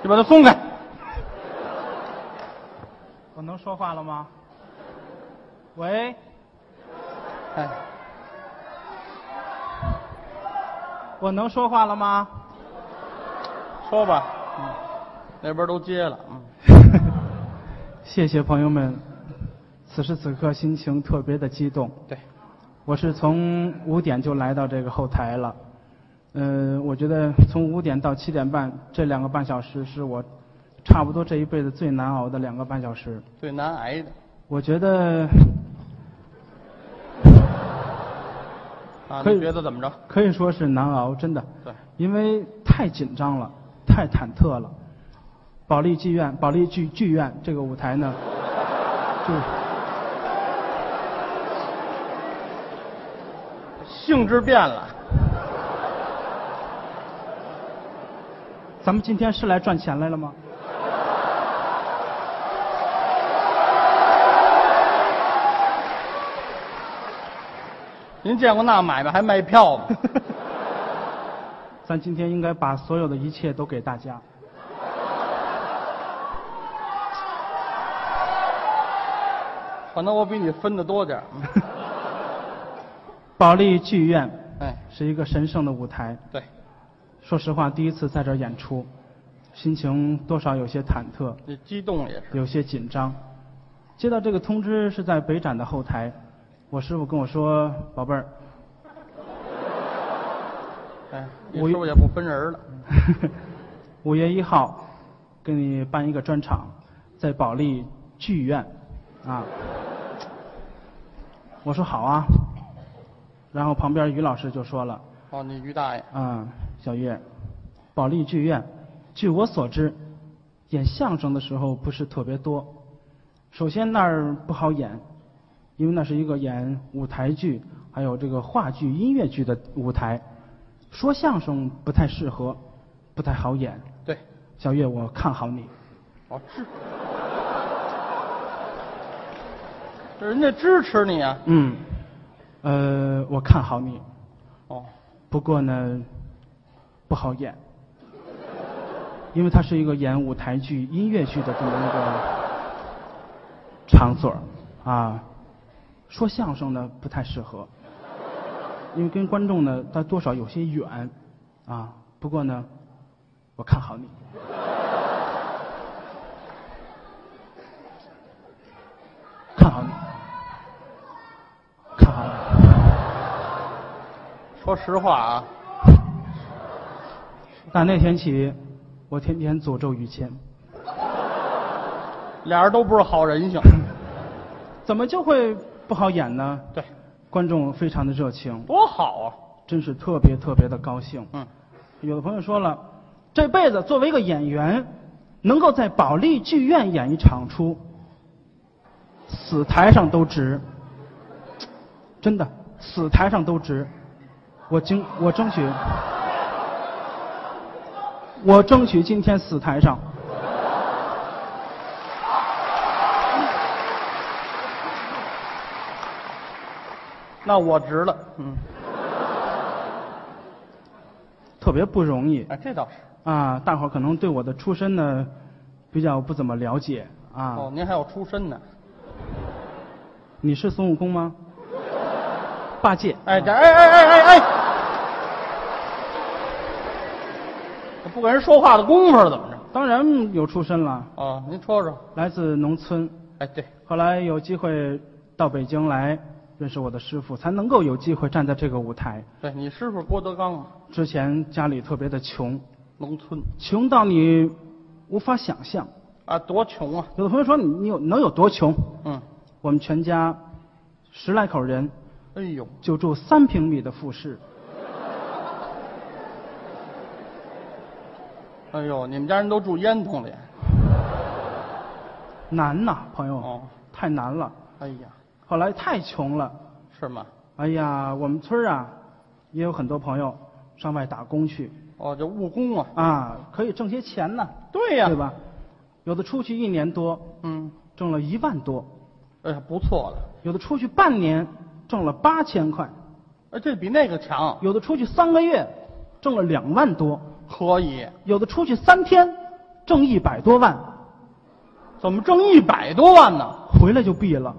你把它松开。我能说话了吗？喂， 哎， 我能说话了吗？ 说吧。那边都接了。 谢谢朋友们，此时此刻心情特别的激动。 对， 我是从5点就来到这个后台了。我觉得从5点到7点半这2个半小时是我差不多这一辈子最难熬的2个半小时。 最难挨的。 我觉得啊， 可以你觉得怎么着？ 可以说是难熬，真的。 对， 因为太紧张了，太忐忑了。保利剧院这个舞台呢，就性质变了。 咱们今天是来赚钱来了吗？ 您见过那买卖还卖票吗？ 咱今天应该把所有的一切都给大家。 可能我比你分的多点儿。 保利剧院， 哎， 是一个神圣的舞台。 对， 说实话，第一次在这儿演出，心情多少有些忐忑， 你激动也是。 有些紧张。接到这个通知是在北展的后台，我师傅跟我说：“宝贝儿， 哎，你师傅也不分人了。 5月1号，给你办一个专场，在保利剧院，啊。”我说好啊。然后旁边于老师就说了：“ 哦，你于大爷。 小岳，保利剧院，据我所知，演相声的时候不是特别多。首先那儿不好演，因为那是一个演舞台剧，还有这个话剧、音乐剧的舞台，说相声不太适合，不太好演。 对， 小岳，我看好你。” 哦，这人家支持你啊。 我看好你。 哦， 不过呢，不好演，因为它是一个演舞台剧、音乐剧的这么一个场所啊。说相声呢不太适合，因为跟观众呢他多少有些远啊。不过呢，我看好你。看好你。看好你。 说实话啊， 打那天起，我天天诅咒于谦。 俩人都不是好人性。 怎么就会不好演呢？ 对， 观众非常的热情， 多好啊！ 真是特别特别的高兴。有的朋友说了，这辈子作为一个演员，能够在保利剧院演一场出，死台上都值。真的，死台上都值。我争取今天死台上。 那我值了。 特别不容易。 哎，这倒是。 大伙儿可能对我的出身呢比较不怎么了解啊。 哦，您还有出身呢。 你是孙悟空吗？八戒。 哎！不给人说话的功夫了，怎么着？ 当然有出身了。 哦，您说说。 来自农村。 哎，对。 后来有机会到北京来认识我的师傅，才能够有机会站在这个舞台。 对，你师傅郭德纲。 之前家里特别的穷， 农村穷到你无法想象。 啊，多穷啊！ 有的朋友说你能有多穷？我们全家10来口人， 哎呦， 就住3平米的复式。 哎呦，你们家人都住烟囱里。 难呐，朋友。 哦， 太难了。 哎呀， 后来太穷了。 是吗？ 哎呀，我们村啊，也有很多朋友上外打工去。 哦，这务工啊。 可以挣些钱呢。 对呀， 对吧？有的出去1年多，挣了1万多。 哎呀，不错了。 有的出去半年，挣了8000块。 哎，这比那个强。 有的出去3个月，挣了2万多。 可以。 有的出去3天， 挣100多万， 怎么挣100多万呢？ 回来就毙了，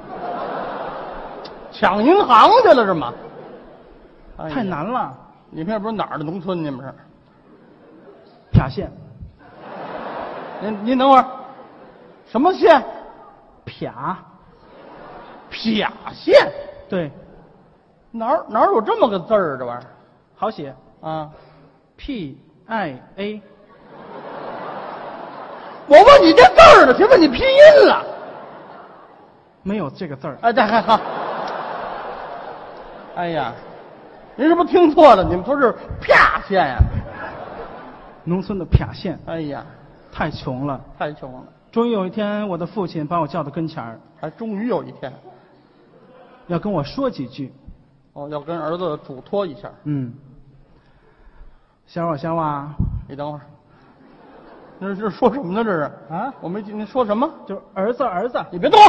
抢银行去了是吗？哎呀太难了。 你们这不是哪儿的农村？你们是？ 啪县， 您等会儿，什么县？ 啪， 啪县？ 对， 哪儿有这么个字儿啊？这玩意好写儿啊？ ，PIA， 我问你这字儿呢，谁问你拼音了？ 没有这个字儿。 哎，这还好。哎呀，您是不是听错了？你们说是啪县呀？ 农村的啪县， 哎呀， 太穷了。 太穷了。 终于有一天，我的父亲把我叫到跟前儿， 还终于有一天， 要跟我说几句。 哦，要跟儿子嘱托一下。 小啊， 你等会儿，这是说什么呢？这是啊， 我没听您说什么？ 就是儿子， 你别动！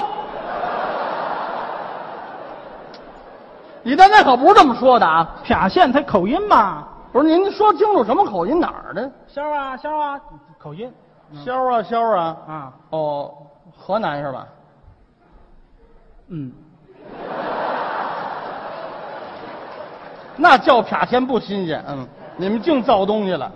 你刚才可不是这么说的啊！ 啪县它口音嘛。 不是您说清楚什么口音哪儿的？ 肖啊，口音。 肖啊！ 啊， 哦，河南是吧？那叫啪县不新鲜。你们净造东西了。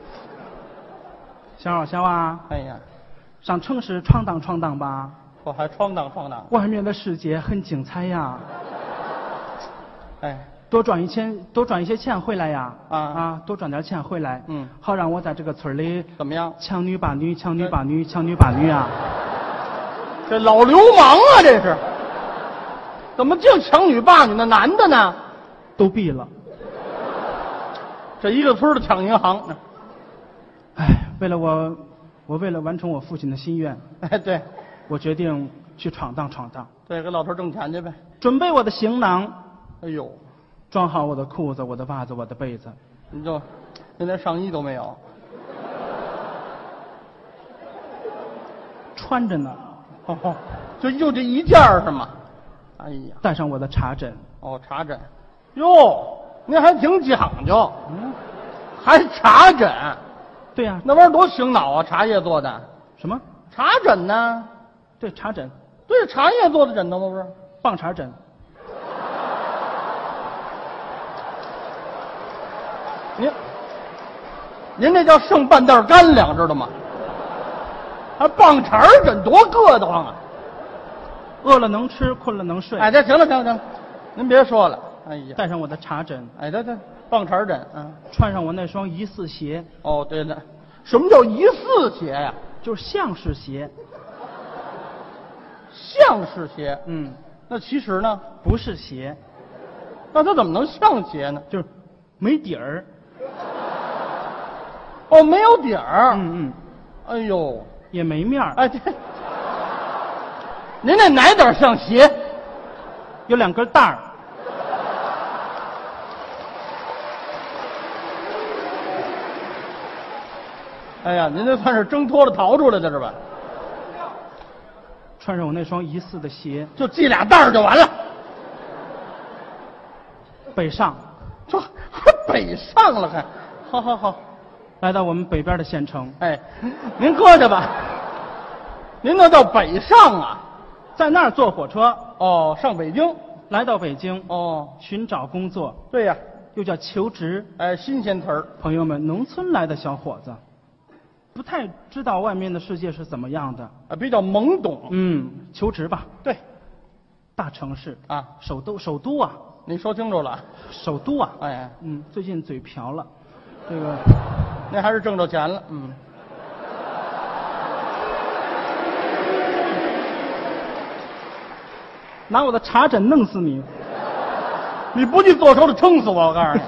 肖啊， 哎呀， 上城市闯荡吧， 我还闯荡。 外面的世界很精彩呀。 哎， 多赚一些钱回来呀！多赚点钱回来，好让我在这个村里怎么样？ 强女霸女啊！ 这老流氓啊，这是！怎么净强女霸女？那男的呢？ 都毙了。 这一个村的抢银行呢？ 哎，为了完成我父亲的心愿， 哎，对， 我决定去闯荡。 对，给老头挣钱去呗。 准备我的行囊。 哎呦， 装好我的裤子、我的袜子、我的被子。 您连上衣都没有， 穿着呢。 就这一件是吗？哎呀， 带上我的茶枕。 哦，茶枕。哟，您还挺讲究。还茶枕。 对呀， 那玩意儿多醒脑啊！茶叶做的。 什么？ 茶枕呢？ 对，茶枕。 对，茶叶做的枕头吗？不是？ 棒茶枕。 您这叫剩半袋干粮，知道吗？还棒茬枕，多硌得慌啊！ 饿了能吃，困了能睡。 哎，这行了，您别说了。哎呀， 带上我的茶枕。 哎，对，棒茬枕。 穿上我那双疑似鞋。 哦，对了，什么叫疑似鞋呀？ 就是像是鞋。 像是鞋。那其实呢？ 不是鞋。 那它怎么能像鞋呢？ 就是没底儿。 哦，没有底儿。哎呦， 也没面儿。 哎，对，您那哪点像鞋？ 有2根带儿。 哎呀，您这算是挣脱了逃出来的是吧？ 穿上我那双疑似的鞋， 就系俩带儿就完了。 北上。 这还北上了还？好。 来到我们北边的县城。 哎，您搁着吧。您那叫北上啊？ 在那儿坐火车。 哦，上北京。 来到北京。 哦， 寻找工作。 对呀， 又叫求职。 哎，新鲜词儿。 朋友们，农村来的小伙子，不太知道外面的世界是怎么样的。 比较懵懂。 求职吧。 对， 大城市啊， 首都啊。 你说清楚了。 首都啊。 哎， 最近嘴瓢了，这个。 那还是挣着钱了。 拿我的茶枕弄死你！ 你不去做手得撑死我！我告诉你。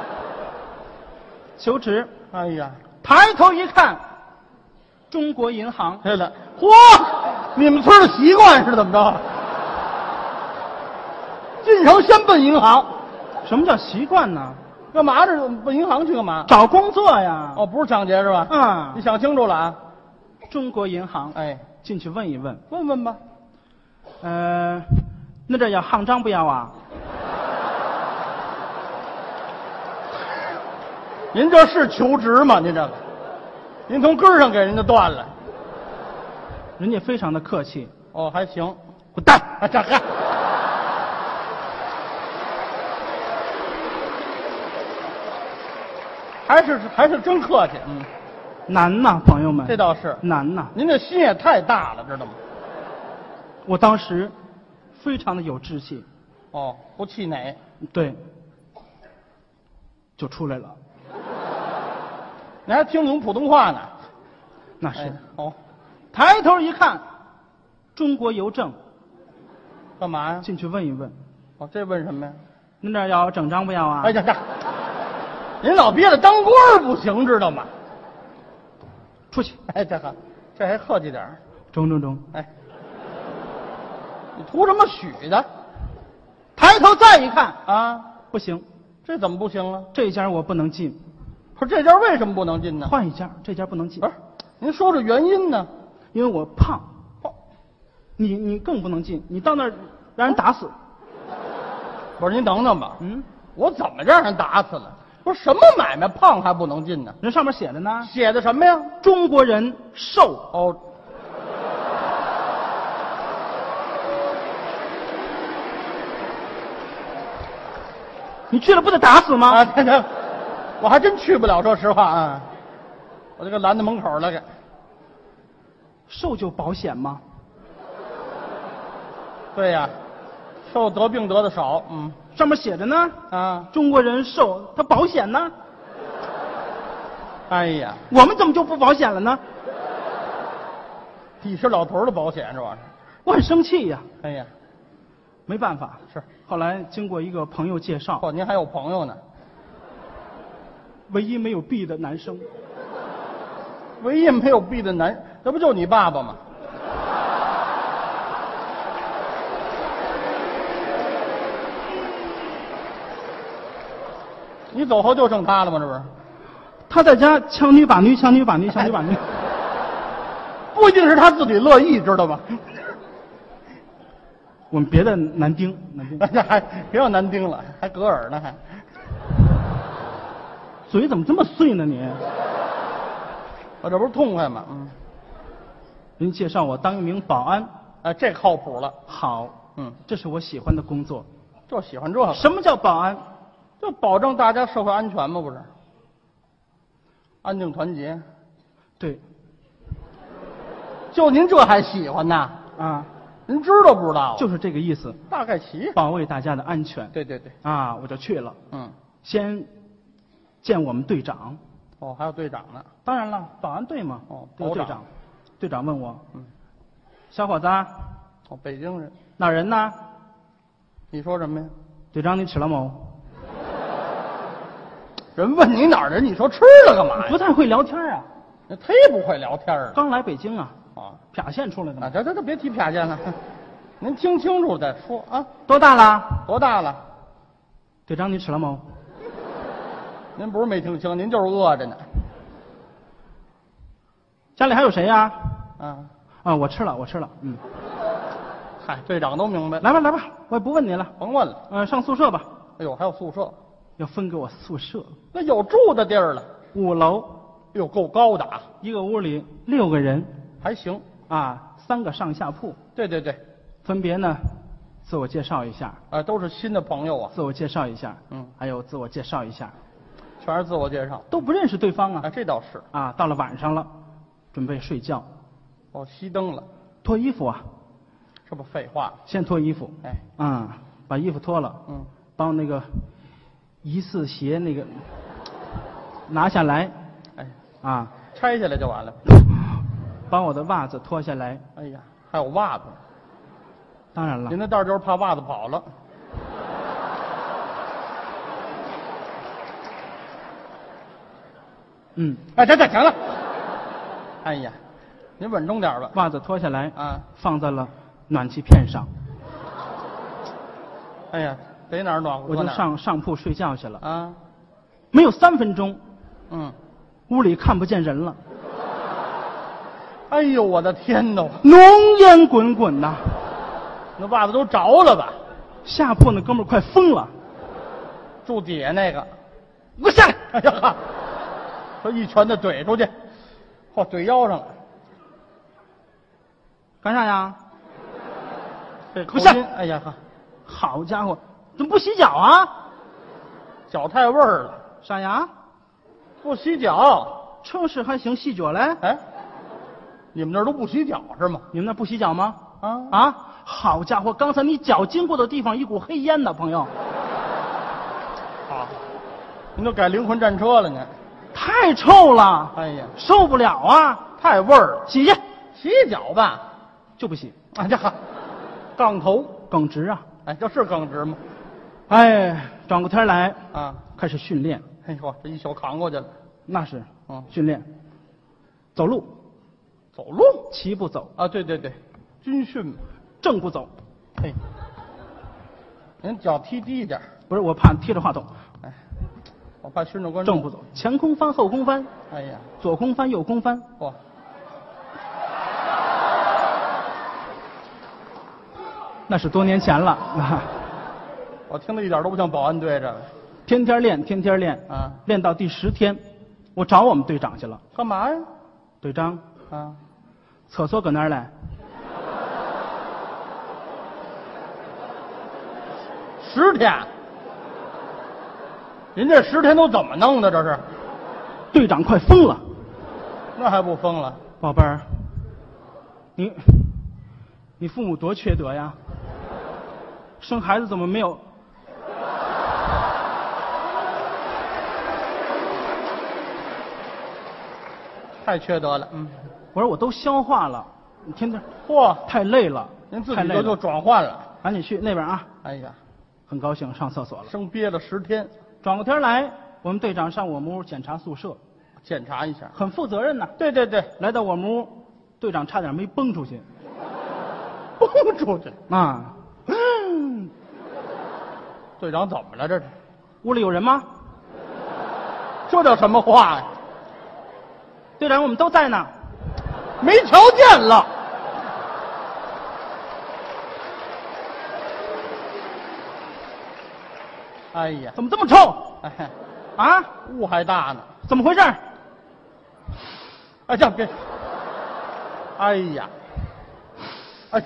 求职。 哎呀， 抬头一看，中国银行。 对了，嚯，你们村的习惯是怎么着？进城先奔银行。 什么叫习惯呢？ 干嘛这奔银行去干嘛？ 找工作呀。 哦，不是抢劫是吧？你想清楚了啊。 中国银行。 哎， 进去问一问。 问吧。 那这要行长不要啊？ 您这是求职吗？您这个您从根儿上给人家断了。 人家非常的客气。 哦，还行。 滚蛋！ 啊，这嗨，还是真客气。嗯， 难呐，朋友们， 这倒是。 难呐。 您这心也太大了，知道吗？ 我当时非常的有志气， 哦，不气馁。 对，就出来了。 你还听懂普通话呢？ 那是。 哎，哦， 抬头一看，中国邮政， 干嘛呀？ 进去问一问， 哦，这问什么呀？ 您这儿要整张不要啊？ 哎呀，您老憋着当官儿不行，知道吗？ 出去。 哎，这还客气点儿。 中。 哎，你图什么许的抬头再一看， 啊？ 不行， 这怎么不行啊？ 这家我不能进， 不是这家为什么不能进呢？ 换一家，这家不能进不。是，您说这原因呢？ 因为我胖， 哦， 你更不能进，你到那儿让人打死。 不是，您等等吧。 嗯， 我怎么让人打死了？不是什么买卖胖还不能进呢？ 人上面写着呢， 写的什么呀？ 中国人瘦。 哦， 你去了不得打死吗？ 啊，这，我还真去不了，说实话啊，我就给拦在门口了，给。 瘦就保险吗？ 对呀，受得病得的少，嗯上面写着呢， 啊， 中国人瘦，他保险呢。 哎呀， 我们怎么就不保险了呢？ 抵是老头儿的保险，这玩意儿。 我很生气呀， 哎呀， 没办法。 是。 后来经过一个朋友介绍， 哦，您还有朋友呢？ 唯一没有臂的男生， 唯一没有臂的男，这不就你爸爸吗？你走后就剩他了吗？这不是？ 他在家强女把女，强女把女，强女把女。 不一定是他自己乐意，知道吗？ 我们别的男丁， 这还别有男丁了，还隔耳呢，还。 嘴怎么这么碎呢你？ 我这不是痛快吗？嗯， 人介绍我当一名保安， 哎，这靠谱了。 好， 嗯， 这是我喜欢的工作。 就喜欢这个， 什么叫保安？ 就保证大家社会安全吗？不是，安定团结。 对， 就您这还喜欢呐？ 啊， 您知道不知道啊？ 就是这个意思， 大概齐。 保卫大家的安全。 对对对， 啊，我就去了， 嗯， 先见我们队长。 哦，还有队长呢。 当然了，保安队嘛， 哦都有队长保长。 队长问我， 嗯， 小伙子啊， 哦，北京人。 哪儿人呢？ 你说什么呀？ 队长，你吃了没？ 人问你哪儿人，你说吃了干嘛呀？ 不太会聊天啊， 那忒不会聊天了。 刚来北京啊， 啊啪县出来的啊， 嘛。 这别提偏见了，您听清楚再说啊。 多大了？ 多大了？ 队长，你吃了没？ 您不是没听清，您就是饿着呢。 家里还有谁呀？ 啊， 啊，我吃了，嗯。 嗨，队长都明白。 来吧，来吧，我也不问你了。 甭问了。 上宿舍吧， 哎呦，还有宿舍， 要分给我宿舍。 那有住的地儿了。 5楼， 哟，够高的啊。 一个屋里6个人还行。 啊，3个上下铺， 对对对， 分别呢自我介绍一下， 啊，都是新的朋友啊， 自我介绍一下， 嗯， 还有自我介绍一下， 全是自我介绍。 都不认识对方啊。 啊，这倒是。 啊，到了晚上了，准备睡觉， 哦，熄灯了， 脱衣服啊， 这不废话。 先脱衣服， 哎， 啊，把衣服脱了， 嗯， 把我那个疑似鞋那个拿下来， 哎， 啊， 拆下来就完了。 把我的袜子脱下来。 哎呀，还有袜子。 当然了您，那道就是怕袜子跑了。 嗯， 哎，这行了。哎呀，您稳重点吧。 袜子脱下来， 啊， 放在了暖气片上， 哎呀，逮哪儿暖和我就哪儿上铺睡觉去了。 啊， 没有3分钟， 嗯， 屋里看不见人了， 哎呦，我的天哪， 浓烟滚滚呐。 那袜子都着了吧？ 下铺那哥们儿快疯了， 住底下那个， 你给我下来！ 哎呀，说一拳子怼出去。 嚯，怼腰上了， 干啥呀？ 这口不是音，哎呀呵， 好家伙，怎么不洗脚啊？ 脚太味儿了， 啥呀？ 不洗脚。 城市还行，洗脚嘞？ 哎，你们那儿都不洗脚是吗？ 你们那不洗脚吗？ 啊啊！好家伙，刚才你脚经过的地方一股黑烟呢，朋友， 好，您都改灵魂战车了呢。 太臭了， 哎呀， 受不了啊！ 太味儿了， 洗去， 洗脚吧。 就不洗， 哎呀，杠头， 耿直啊！ 哎，这是耿直吗？ 哎，转过天来啊， 开始训练， 哎呦，这一宿扛过去了。 那是嗯， 训练，走路， 走路齐步走， 啊，对对对，军训嘛。 正步走， 嘿，您脚踢低一点。 不是我怕贴着话筒， 哎，我怕熏着观众。 正步走，前空翻后空翻， 哎呀， 左空翻右空翻， 嚯， 那是多年前了， 我听着一点都不像保安队这个。 天天练，天天练， 啊， 练到第10天，我找我们队长去了。 干嘛呀？ 队长， 啊， 厕所搁哪儿嘞 10天，您这10天都怎么弄的？这是？ 队长快疯了， 那还不疯了？ 宝贝儿，你父母多缺德呀，生孩子怎么没有？ 太缺德了。嗯， 我说我都消化了，你天天嚯， 太累了， 您自太累了， 己就转换了。 赶紧去那边啊！ 哎呀， 很高兴上厕所了。 生憋了10天， 转过天来，我们队长上我们屋检查宿舍， 检查一下。 很负责任呐。 对对对， 来到我们屋，队长差点没崩出去蹦出去。 啊！ 队长怎么了？这是？ 屋里有人吗？ 这叫什么话呀？ 队长，我们都在呢。 没条件了。哎呀， 怎么这么臭哎， 啊？ 雾还大呢。 怎么回事？ 哎，这别，哎呀，哎，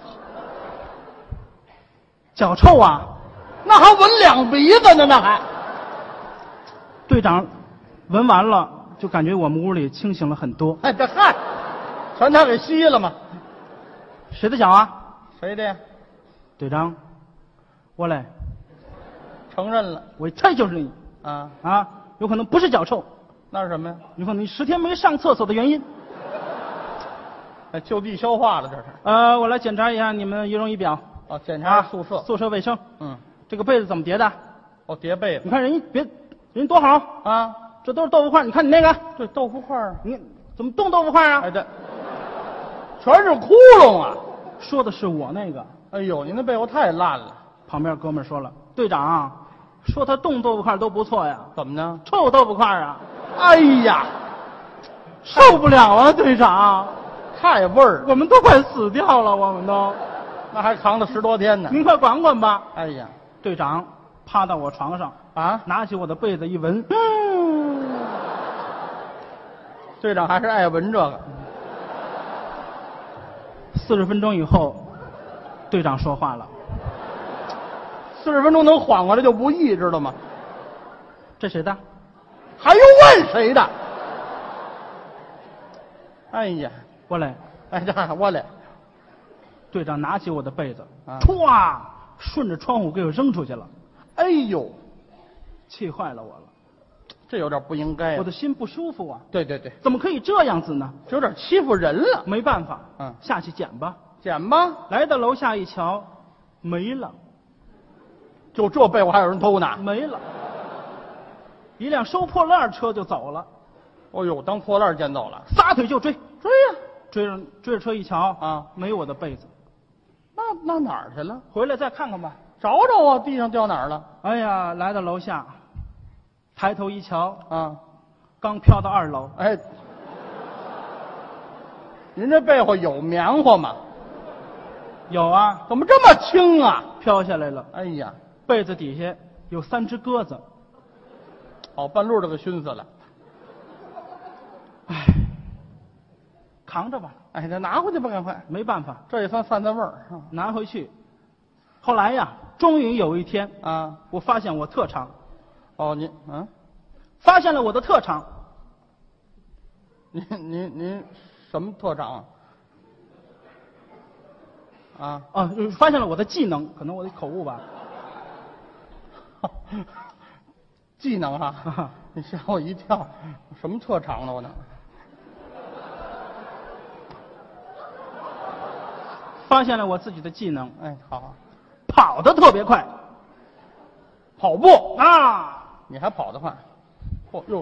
脚臭啊！ 那还闻2鼻子呢，那还。 队长闻完了，就感觉我们屋里清醒了很多。 哎，这嗨，全他给吸了吗？ 谁的脚啊？ 谁的呀？ 队长，我嘞， 承认了我一猜就是你啊？ 啊！有可能不是脚臭， 那是什么呀？ 有可能你10天没上厕所的原因。 哎，就地消化了，这是。 我来检查一下你们仪容仪表哦，检查啊， 宿舍。 宿舍卫生。 嗯， 这个被子怎么叠的？ 哦，叠被子你看人多好， 啊。 这都是豆腐块。你看你那个， 对，豆腐块儿。 你怎么冻豆腐块啊？ 哎，对，全是窟窿啊！ 说的是我那个。 哎呦，您那被窝太烂了。 旁边哥们儿说了，队长说他冻豆腐块都不错呀， 怎么呢？ 臭豆腐块啊， 哎呀， 受不了啊，队长， 太味儿了， 我们都快死掉了，我们都， 那还扛了10多天呢。 您快管管吧。 哎呀， 队长趴到我床上， 啊， 拿起我的被子一闻， 队长还是爱闻这个。 40分钟以后，队长说话了， 40分钟能缓过来就不易，知道吗？ 这谁的？ 还用问谁的？哎呀， 过来。 哎呀，我嘞， 队长拿起我的被子， 啊歘，顺着窗户给我扔出去了， 哎呦， 气坏了我了， 这有点不应该。 我的心不舒服啊， 对对对， 怎么可以这样子呢？ 这有点欺负人了。 没办法， 嗯下去捡吧。 捡吧， 来到楼下一瞧，没了， 就这被窝还有人偷呢。 没了，一辆收破烂车就走了， 哦呦，当破烂捡走了。 撒腿就追， 追呀、 追着车一瞧啊没我的被子， 那哪儿去了？ 回来再看看吧。 找找啊，地上掉哪儿了？ 哎呀，来到楼下，抬头一瞧， 啊， 刚飘到2楼， 哎，您这被窝有棉花吗？ 有啊， 怎么这么轻啊？ 飘下来了， 哎呀， 被子底下有3只鸽子， 哦，半路就给熏死了。 唉， 扛着吧。 哎，这拿回去吧，赶快。 没办法， 这也算散散味儿拿回去。后来呀，终于有一天啊。 我发现我特长。 哦，您发现了我的特长。 您什么特长啊？ 发现了我的技能，可能我的口误吧。 技能啊！你吓我一跳，什么特长呢？我呢？ 发现了我自己的技能。 哎，好， 跑得特别快。 跑步啊！ 你还跑得快？哟，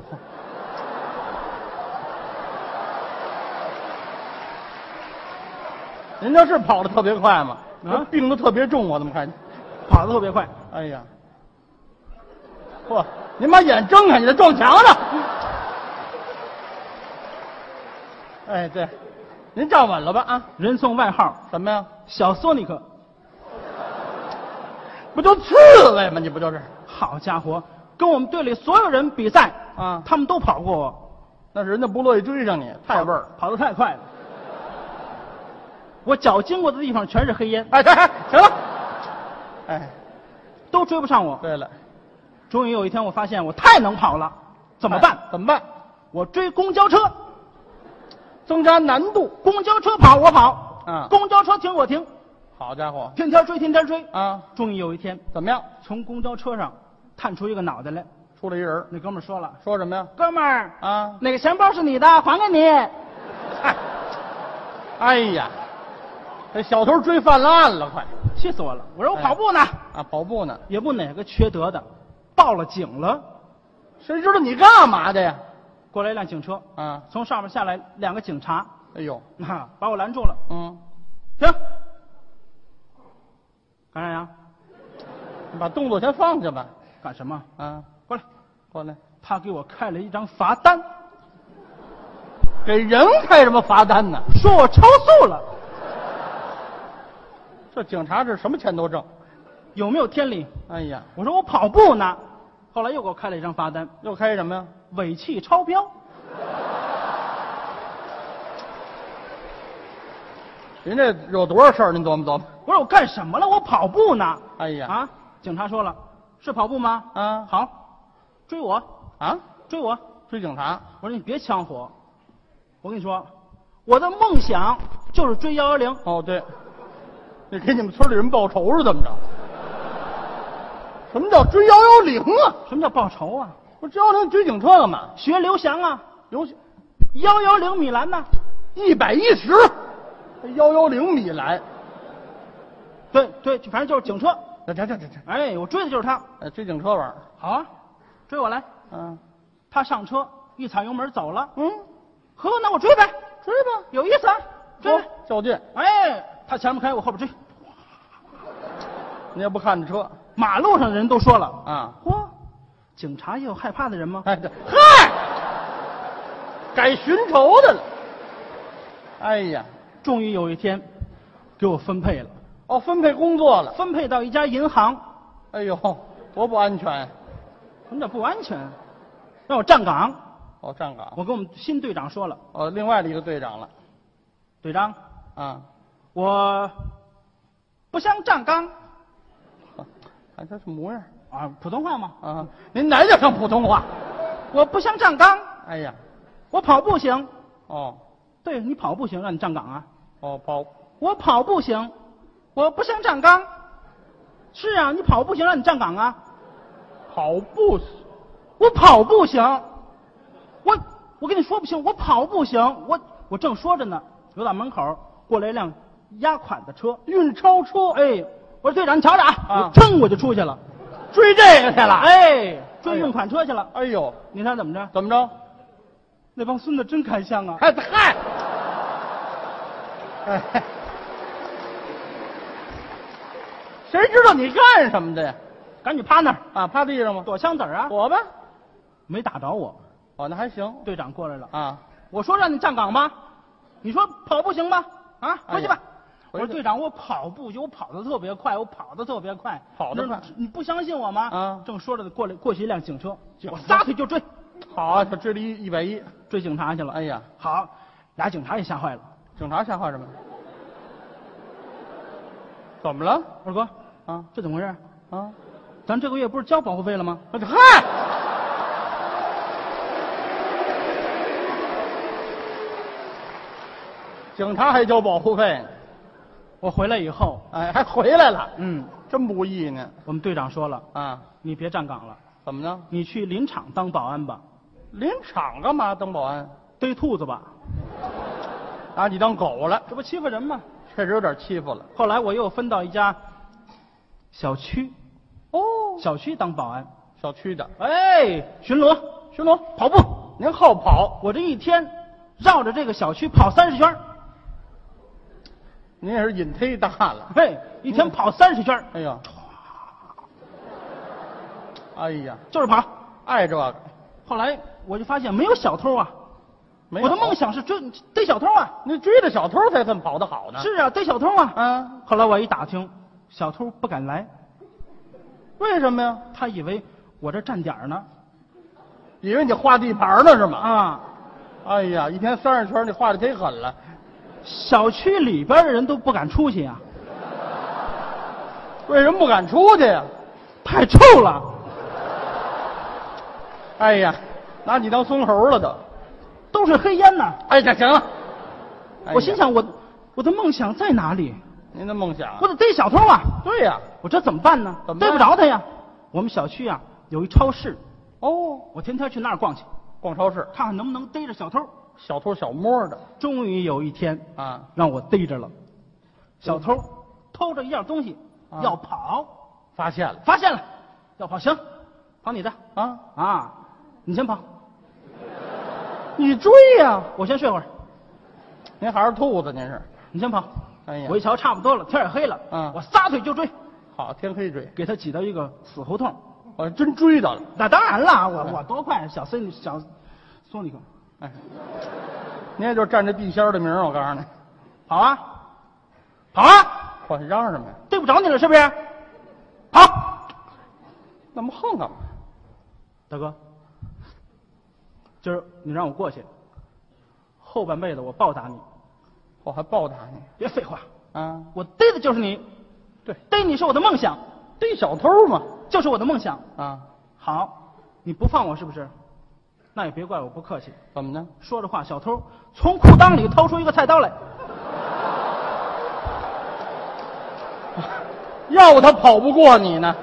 您这是跑得特别快吗？ 啊， 病得特别重，我怎么看见？ 跑得特别快。 哎呀，嚯！您把眼睁开，你再撞墙上。哎，对，您站稳了吧？啊， 人送外号什么呀？ 小索尼克。 不就刺猬吗？你不就是？ 好家伙，跟我们队里所有人比赛啊， 他们都跑过我。 那是人家不乐意追上你，太味儿， 跑得太快了。我脚经过的地方全是黑烟。 哎，行了，哎， 都追不上我。 对了， 终于有一天，我发现我太能跑了，怎么办？ 怎么办？ 我追公交车， 增加难度。 公交车跑我跑， 啊， 公交车停我停。 好家伙， 天天追，天天追啊！ 终于有一天， 怎么样？ 从公交车上探出一个脑袋来， 出来一人。 那哥们儿说了：“ 说什么呀？ 哥们儿啊， 那个钱包是你的，还给你。” 哎呀，这小偷追犯了案了，快气死我了！我说我跑步呢， 啊，跑步呢， 也不哪个缺德的，报了警了。 谁知道你干嘛的呀？ 过来一辆警车， 啊， 从上面下来2个警察， 哎呦， 把我拦住了。停！干啥呀？ 你把动作先放下吧。 干什么？ 啊， 过来， 过来， 他给我开了一张罚单。 给人开什么罚单呢？ 说我超速了。 这警察是什么钱都挣， 有没有天理？ 哎呀， 我说我跑步呢，后来又给我开了一张罚单， 又开什么呀？ 尾气超标。 您这有多少事儿？您琢磨琢磨。 我说我干什么了？我跑步呢。 哎呀， 啊！警察说了，是跑步吗？ 啊， 好，追我啊， 追我。 追警察。 我说你别呛火，我跟你说，我的梦想就是追110。 哦，对，你给你们村里人报仇是怎么着？什么叫追110啊？ 什么叫报仇啊？ 不是110追警车干嘛？ 学刘翔啊， 有 110米栏呢。 110，110米栏。 对对，反正就是警车。 这， 哎，我追的就是他。 追警车玩儿。 好啊，追我来。 嗯， 他上车一踩油门走了。 嗯， 呵，那我追呗， 追吧， 有意思啊，追呗。 较劲。 哎，他前面开，我后边追。 你也不看着车。 马路上的人都说了啊， 嚯，警察也有害怕的人吗？ 哎，对，嗨，改寻仇的了。哎呀， 终于有一天，给我分配了。 哦，分配工作了， 分配到一家银行。 哎呦，多不安全！ 什么叫不安全？让我站岗。 哦，站岗。 我跟我们新队长说了。 哦，另外的一个队长了。 队长， 啊， 我不想站岗。 看这是模样啊，普通话吗？ 啊，您哪点像普通话？ 我不想站岗。 哎呀， 我跑步行。 哦， 对你跑步行，让你站岗啊。 哦，跑。 我跑步行，我不想站岗。是啊，你跑步行，让你站岗啊。 跑步行， 我跑步行。我跟你说不行，我跑步行。我正说着呢，有打门口过来一辆押款的车， 运钞车。 哎，我说队长，你瞧着啊！ 啊， 我噌我就出去了， 追这个去了。 哎，追运款车去了。 哎呦， 你看怎么着？ 怎么着？ 那帮孙子真开箱啊！ 嗨，哎，谁知道你干什么的呀？ 赶紧趴那儿啊，趴地上吗？ 躲枪子儿啊！ 躲吧。 没打着我。 哦，那还行。 队长过来了啊！ 我说让你站岗吧，你说跑步行吗？啊，回去吧。我说队长，我跑步行，我跑得特别快，跑得快。你不相信我吗？ 啊！ 正说着过去一辆警车，我撒腿就追。 好啊，他追了110， 追警察去了。 哎呀， 好， 俩警察也吓坏了。 警察吓坏什么？怎么了？ 二哥， 啊， 这怎么回事？ 啊， 咱这个月不是交保护费了吗？ 嗨，警察还交保护费呢？ 我回来以后， 哎，还回来了， 嗯， 真不易呢。 我们队长说了， 啊， 你别站岗了， 怎么呢？ 你去林场当保安吧， 林场干嘛当保安？ 逮兔子吧， 拿你当狗了？ 这不欺负人吗？ 确实有点欺负了。 后来我又分到一家小区， 哦， 小区当保安， 小区的哎，巡逻， 巡逻跑步， 您好跑， 我这一天绕着这个小区跑30圈， 您也是瘾忒大了。 嘿，一天跑30圈， 哎呀，哎呀， 就是跑。 爱这个。 后来我就发现没有小偷啊， 没有我的梦想是逮小偷啊。 您追着小偷才这么跑得好呢。 是啊，逮小偷啊。 啊， 后来我一打听，小偷不敢来， 为什么呀？ 他以为我这站点呢。 以为你画地盘呢是吗？ 啊， 哎呀，一天30圈，你画的忒狠了。 小区里边的人都不敢出去啊， 为什么不敢出去呀？ 太臭了。 哎呀，拿你当孙猴了都是黑烟呐。 哎，这行了。哎呀我心想我的梦想在哪里？ 您的梦想啊我得逮小偷啊！ 对呀。 我这怎么办呢？ 怎么办逮不着他呀。我们小区啊有一超市， 哦， 我天天去那儿逛去， 逛超市， 看看能不能逮着小偷。 小偷小摸的终于有一天啊， 让我逮着了，小偷偷着一样东西啊要跑， 发现了发现了，要跑，行，跑你的啊， 啊，你先跑， 你追呀、 我先睡会儿， 您还是兔子，您是？ 你先跑。 哎呀我一瞧差不多了，天也黑了， 嗯我撒腿就追， 好，天黑追， 给他挤到一个死胡同。 我真追到了。 那当然了，我多快，小孙小松你个， 哎，您也就占着地仙儿的名儿，我告诉你， 跑啊，跑啊， 我嚷什么呀？ 对不着你了是不是？跑， 那么横干嘛？ 大哥，今儿你让我过去，后半辈子我报答你。 我还报答你别废话， 啊？ 我逮的就是你， 对， 逮你是我的梦想， 逮小偷嘛就是我的梦想。 啊？ 好，你不放我是不是？那也别怪我不客气。 怎么呢？ 说着话，小偷从裤裆里掏出一个菜刀来， 要不他跑不过你呢。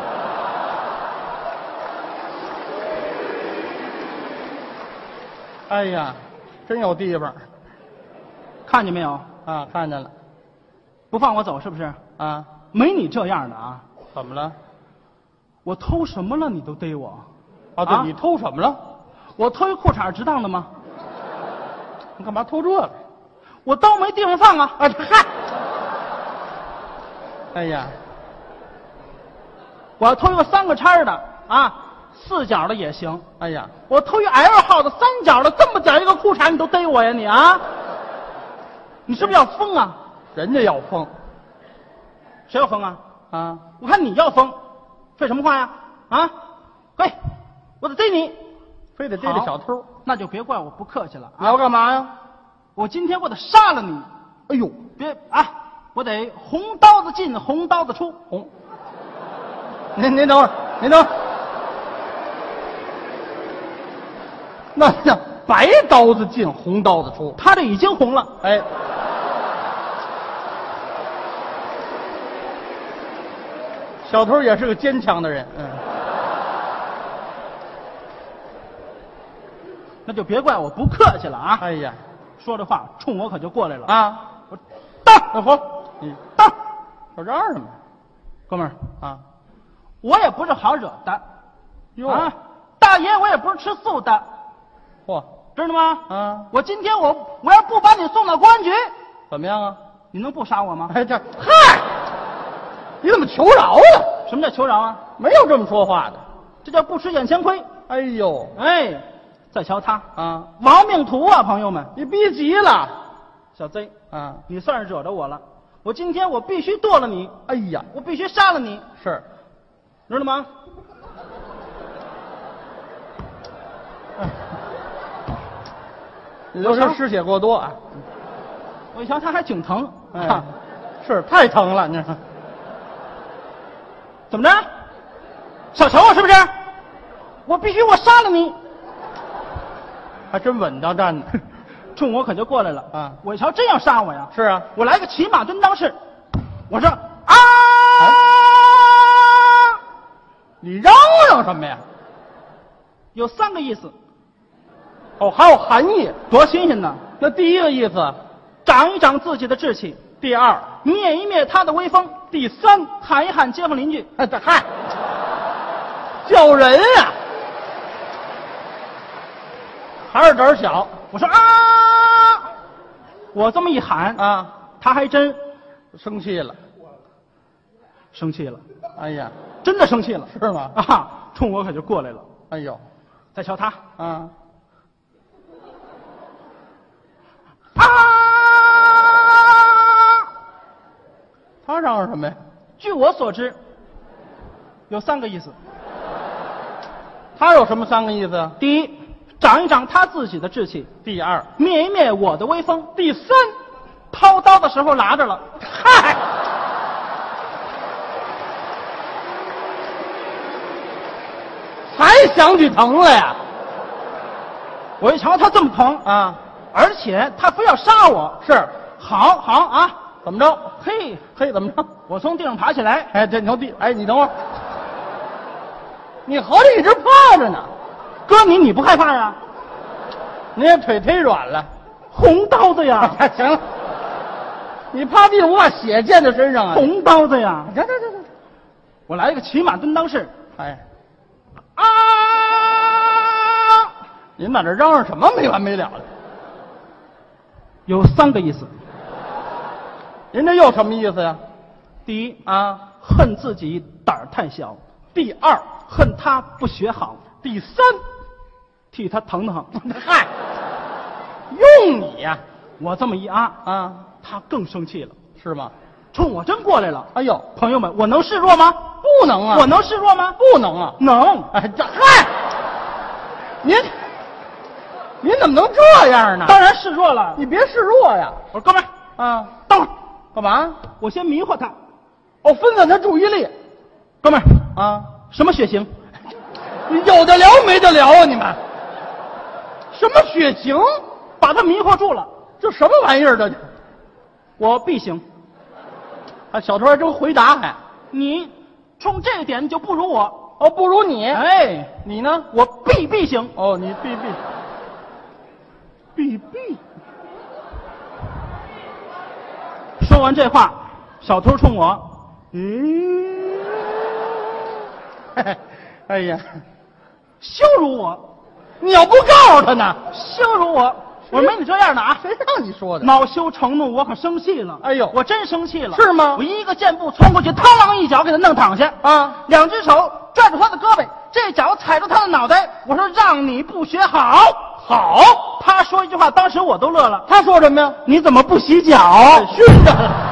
哎呀，真有地方看见没有？ 啊！看见了不放我走是不是？ 啊？ 没你这样的啊！ 怎么了？ 我偷什么了你都逮我？ 啊，对， 啊你偷什么了？ 我偷一裤衩值当的吗？ 你干嘛偷这个？ 我刀没地方放啊！ 啊，嗨！哎呀， 我要偷一个3个叉的啊，4角的也行。 哎呀， 我偷一 L 号的3角的，这么点一个裤衩你都逮我呀你啊！你是不是要疯啊？ 人家要疯谁要疯啊？ 啊！ 我看你要疯，废什么话呀？啊，嘿，我得逮你， 非得逮着小偷， 那就别怪我不客气了你要啊！ 干嘛呀？ 我今天我得杀了你， 哎呦， 别啊！我得红刀子进红刀子出。 红！您等会儿，您等会儿，那叫白刀子进红刀子出。 他这已经红了， 哎，小偷也是个坚强的人， 那就别怪我不客气了啊！ 哎呀， 说这话冲我可就过来了。 啊， 我当那活，你当， 我嚷什么哥们儿， 啊？ 我也不是好惹的哟啊！大爷，我也不是吃素的， 嚯知道吗？ 啊， 我今天我要不把你送到公安局， 怎么样啊？ 你能不杀我吗？ 哎，这嗨，你怎么求饶啊？ 什么叫求饶啊？ 没有这么说话的。 这叫不吃眼前亏。 哎呦哎，再瞧他， 啊， 亡命徒啊，朋友们， 你逼急了小贼， 啊！ 你算是惹着我了。我今天我必须剁了你， 哎呀， 我必须杀了你， 是， 知道吗？ 你就是失血过多啊！ 我一瞧他还挺疼， 哎，是太疼了，你说怎么着？小瞧我是不是？我必须我杀了你！ 还真稳当站的。 冲我可就过来了啊！ 我一瞧真要杀我呀！ 是啊， 我来个骑马蹲裆式，我说啊！ 你嚷嚷什么呀？ 有3个意思， 哦，还有含义。 多新鲜呢！ 那第一个意思， 长一长自己的志气； 第二， 灭一灭他的威风；第3，喊一喊街坊邻居。 这嗨，叫人啊，还是胆儿小。 我说啊！我这么一喊啊， 他还真生气了， 生气了， 哎呀， 真的生气了， 是吗？ 啊！冲我可就过来了。 哎呦， 再瞧他啊， 啊！ 他嚷嚷什么呀？ 据我所知，有3个意思。 他有什么3个意思？ 第一，长一长他自己的志气； 第二， 灭一灭我的威风； 第3， 掏刀的时候拿着了。 嗨，还想起疼了呀？ 我一瞧他这么疼， 啊， 而且他非要杀我， 是， 好好啊！ 怎么着？ 嘿， 嘿，怎么着？ 我从地上爬起来， 哎，这牛逼！哎，你等会儿，你合着一直趴着呢， 哥你不害怕呀？ 你也腿忒软了。 红刀子呀， 哎，行了，你趴地上，我把血溅在身上啊！ 红刀子呀！ 行行行行， 我来一个骑马蹲裆式， 哎， 啊！ 您在这嚷嚷什么没完没了的？ 有3个意思。 您这又什么意思呀？ 第一， 啊， 恨自己胆儿太小；第2，恨他不学好；第3，替他疼疼。 嗨，用你呀！ 我这么一啊， 啊， 他更生气了， 是吗？ 冲我真过来了。 哎呦， 朋友们，我能示弱吗？ 不能啊！ 我能示弱吗？ 不能啊！ 能。 哎，这嗨，您怎么能这样呢？ 当然示弱了。 你别示弱呀！ 我说哥们儿， 啊， 等会儿， 干嘛？ 我先迷惑他。 哦，分散他注意力哥们儿， 啊！ 什么血型？ 你有的聊没得聊啊！你们什么血型？ 把他迷惑住了。 这什么玩意儿？这我 B 型。 啊，小偷还真回答还你冲这点就不如我。 哦，不如你。 哎， 你呢？ 我 B 型。 哦，你 B。 说完这话，小偷冲我， 哎呀， 羞辱我， 你要不告诉他呢？ 羞辱我！我没你这样的啊！ 谁让你说的？ 恼羞成怒，我可生气了。 哎呦我真生气了。 是吗我一个箭步冲过去，嘡啷一脚给他弄躺下啊 ，2只手拽住他的胳膊，这脚踩住他的脑袋。我说让你不学好。 好， 他说一句话，当时我都乐了。 他说什么呀？ 你怎么不洗脚？ 熏的。